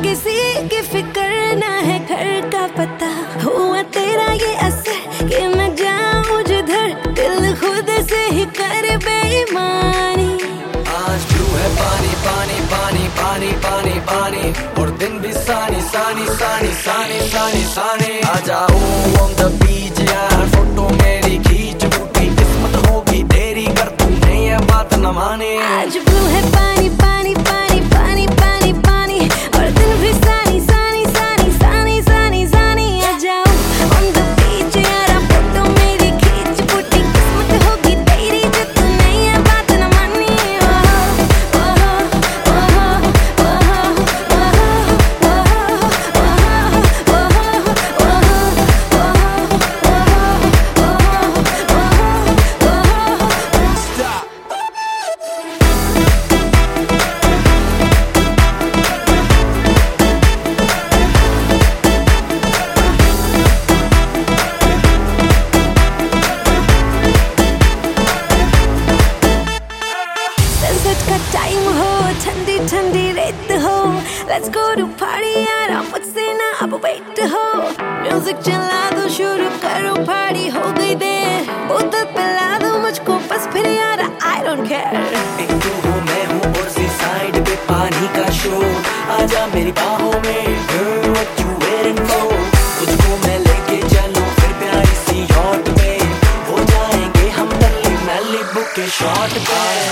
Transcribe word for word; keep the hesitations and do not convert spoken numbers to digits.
किसी की फिक्र ना है घर का पता। हुआ तेरा ये असर कि मैं जाऊं जिधर दिल खुद से ही कर बेईमानी। आज क्यों है पानी पानी पानी पानी पानी पानी और दिन भी सानी सानी सानी सानी सानी सानी। आ जाओ on the beach यार, फोटो मेरी खींच, टूटी किस्मत होगी तेरी कर तूने ये बात न मानी। आज ब्लू है पानी पानी पानी पानी पानी पानी और दिन भी सानी सानी सानी सानी सानी सानी। आ जाओ on the beach यार, फोटो मेरी खींच, टूटी किस्मत होगी तेरी जो तूने ये बात न मानी। टाइम हो ठंडी ठंडी रेत हो, लेट्स गो टू पार्टी यार, मुझसे ना अब वेट हो। म्यूजिक चला दो, शुरू करो पार्टी, हो गई देर, बोतल पिला दो मुझको बस फिर यार, आई डोंट केयर। एक तू हो मैं हूँ और सी साइड पे पानी का शो, आजा मेरी बाहों में girl, what you waiting for? तुझको मैं लेके चलूं फिर प्यारी सी यॉट पे, हो जाएंगे हम दिल्ली मैलिबू के शॉट पे।